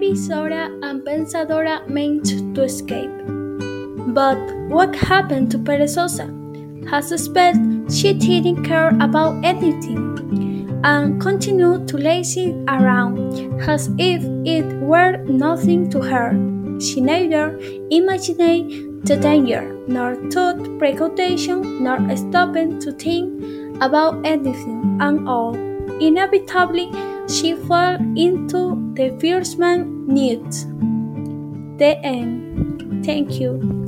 Previsora and Pensadora meant to escape. But what happened to Perezosa? Has suspected she didn't care about anything and continued to lazy around as if it were nothing to her. She neither imagined the danger, nor took precaution, nor stopped to think about anything and all. Inevitably, she fell into the fierce man needs. The end. Thank you.